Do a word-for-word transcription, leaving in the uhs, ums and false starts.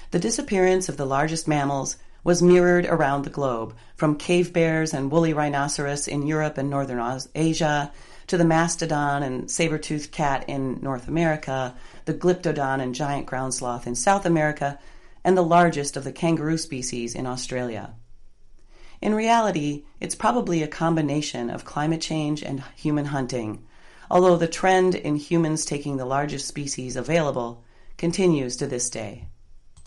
The disappearance of the largest mammals was mirrored around the globe, from cave bears and woolly rhinoceros in Europe and northern Asia, to the mastodon and saber-toothed cat in North America, the glyptodon and giant ground sloth in South America, and the largest of the kangaroo species in Australia. In reality, it's probably a combination of climate change and human hunting, although the trend in humans taking the largest species available continues to this day.